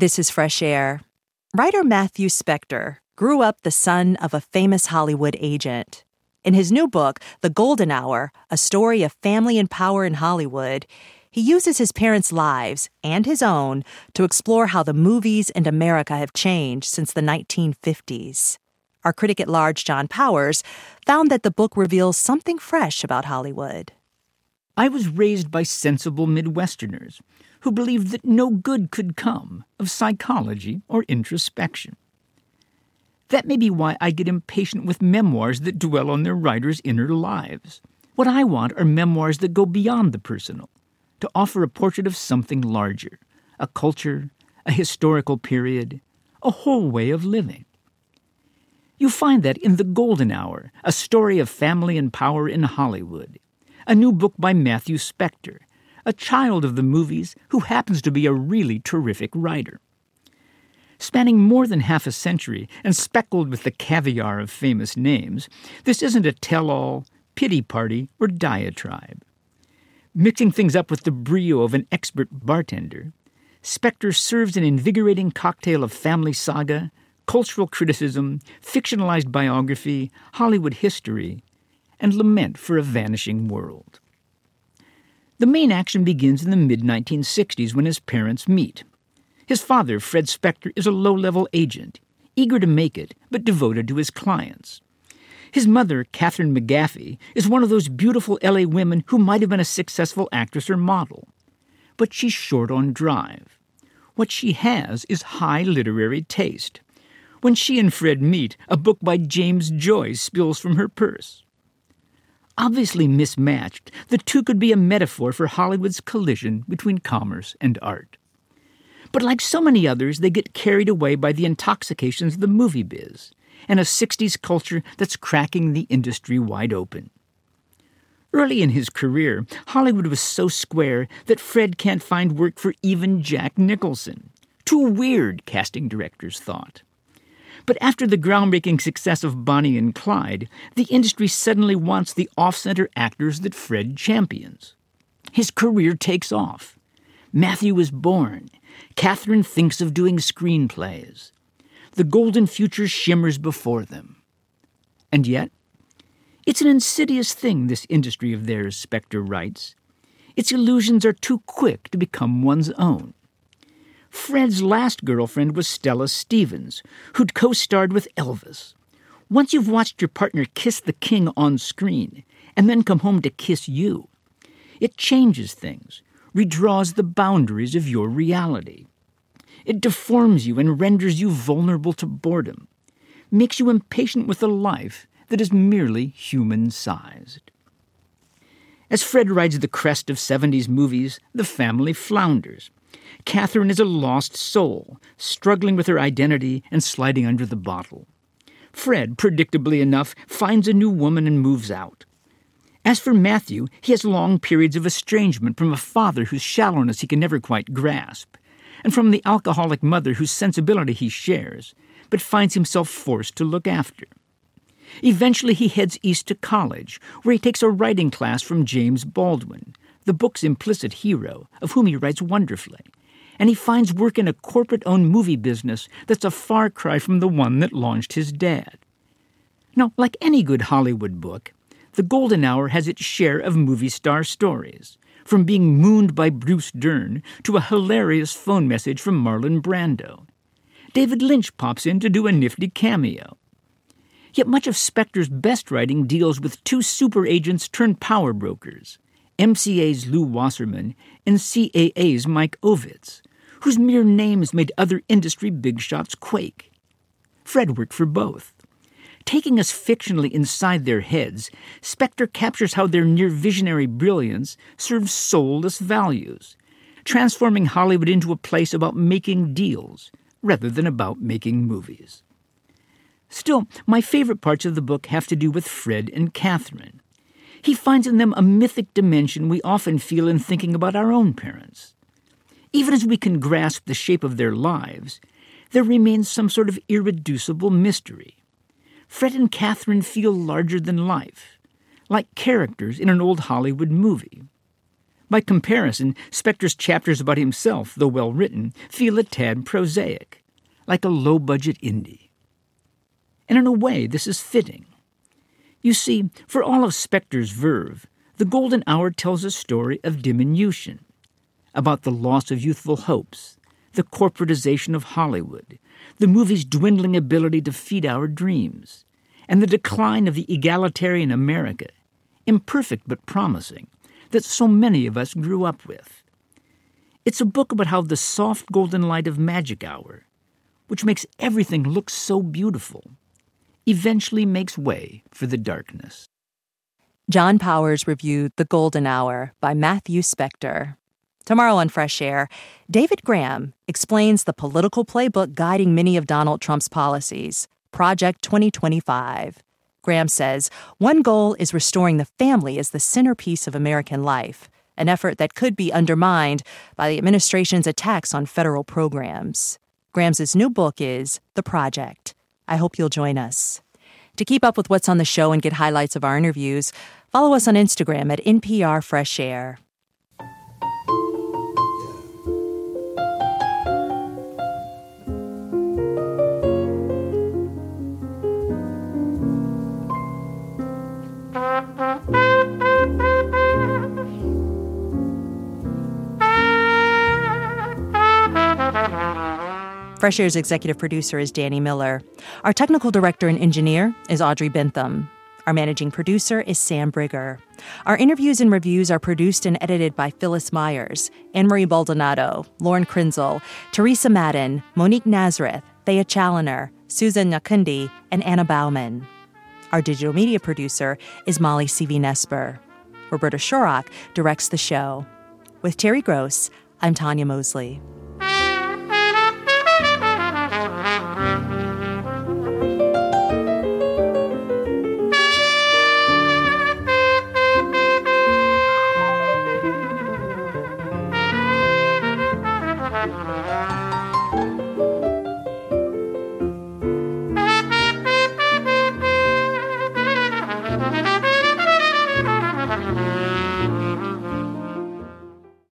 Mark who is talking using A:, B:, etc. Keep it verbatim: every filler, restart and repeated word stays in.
A: This is Fresh Air. Writer Matthew Spector grew up the son of a famous Hollywood agent. In his new book, The Golden Hour, A Story of Family and Power in Hollywood, he uses his parents' lives and his own to explore how the movies and America have changed since the nineteen fifties. Our critic at large, John Powers, found that the book reveals something fresh about Hollywood.
B: I was raised by sensible Midwesterners who believed that no good could come of psychology or introspection. That may be why I get impatient with memoirs that dwell on their writers' inner lives. What I want are memoirs that go beyond the personal, to offer a portrait of something larger, a culture, a historical period, a whole way of living. You find that in The Golden Hour, A Story of Family and Power in Hollywood, a new book by Matthew Spector, a child of the movies who happens to be a really terrific writer. Spanning more than half a century and speckled with the caviar of famous names, this isn't a tell-all, pity party, or diatribe. Mixing things up with the brio of an expert bartender, Spector serves an invigorating cocktail of family saga, cultural criticism, fictionalized biography, Hollywood history, and lament for a vanishing world. The main action begins in the mid nineteen sixties when his parents meet. His father, Fred Spector, is a low-level agent, eager to make it, but devoted to his clients. His mother, Catherine McGaffey, is one of those beautiful L A women who might have been a successful actress or model. But she's short on drive. What she has is high literary taste. When she and Fred meet, a book by James Joyce spills from her purse. Obviously mismatched, the two could be a metaphor for Hollywood's collision between commerce and art. But like so many others, they get carried away by the intoxications of the movie biz and a sixties culture that's cracking the industry wide open. Early in his career, Hollywood was so square that Fred can't find work for even Jack Nicholson. Too weird, casting directors thought. But after the groundbreaking success of Bonnie and Clyde, the industry suddenly wants the off-center actors that Fred champions. His career takes off. Matthew is born. Catherine thinks of doing screenplays. The golden future shimmers before them. And yet, it's an insidious thing, this industry of theirs, Spector writes. Its illusions are too quick to become one's own. Fred's last girlfriend was Stella Stevens, who'd co-starred with Elvis. Once you've watched your partner kiss the king on screen, and then come home to kiss you, it changes things, redraws the boundaries of your reality. It deforms you and renders you vulnerable to boredom, makes you impatient with a life that is merely human-sized. As Fred rides the crest of seventies movies, the family flounders. Catherine is a lost soul, struggling with her identity and sliding under the bottle. Fred, predictably enough, finds a new woman and moves out. As for Matthew, he has long periods of estrangement from a father whose shallowness he can never quite grasp, and from the alcoholic mother whose sensibility he shares, but finds himself forced to look after. Eventually he heads east to college, where he takes a writing class from James Baldwin, the book's implicit hero, of whom he writes wonderfully, and he finds work in a corporate-owned movie business that's a far cry from the one that launched his dad. Now, like any good Hollywood book, The Golden Hour has its share of movie star stories, from being mooned by Bruce Dern to a hilarious phone message from Marlon Brando. David Lynch pops in to do a nifty cameo. Yet much of Spector's best writing deals with two super agents turned power brokers, M C A's Lou Wasserman and C A A's Mike Ovitz, whose mere names made other industry big shots quake. Fred worked for both. Taking us fictionally inside their heads, Spector captures how their near-visionary brilliance serves soulless values, transforming Hollywood into a place about making deals rather than about making movies. Still, my favorite parts of the book have to do with Fred and Catherine. He finds in them a mythic dimension we often feel in thinking about our own parents. Even as we can grasp the shape of their lives, there remains some sort of irreducible mystery. Fred and Catherine feel larger than life, like characters in an old Hollywood movie. By comparison, Spector's chapters about himself, though well-written, feel a tad prosaic, like a low-budget indie. And in a way, this is fitting. You see, for all of Spector's verve, The Golden Hour tells a story of diminution, about the loss of youthful hopes, the corporatization of Hollywood, the movie's dwindling ability to feed our dreams, and the decline of the egalitarian America, imperfect but promising, that so many of us grew up with. It's a book about how the soft golden light of magic hour, which makes everything look so beautiful, eventually makes way for the darkness.
A: John Powers reviewed The Golden Hour by Matthew Spector. Tomorrow on Fresh Air, David Graham explains the political playbook guiding many of Donald Trump's policies, Project twenty twenty-five. Graham says one goal is restoring the family as the centerpiece of American life, an effort that could be undermined by the administration's attacks on federal programs. Graham's new book is The Project. I hope you'll join us. To keep up with what's on the show and get highlights of our interviews, follow us on Instagram at N P R Fresh Air. Fresh Air's executive producer is Danny Miller. Our technical director and engineer is Audrey Bentham. Our managing producer is Sam Brigger. Our interviews and reviews are produced and edited by Phyllis Myers, Anne-Marie Baldonado, Lauren Krenzel, Teresa Madden, Monique Nazareth, Thea Challoner, Susan Nyakundi, and Anna Bauman. Our digital media producer is Molly C V. Nesper. Roberta Shorrock directs the show. With Terry Gross, I'm Tanya Mosley.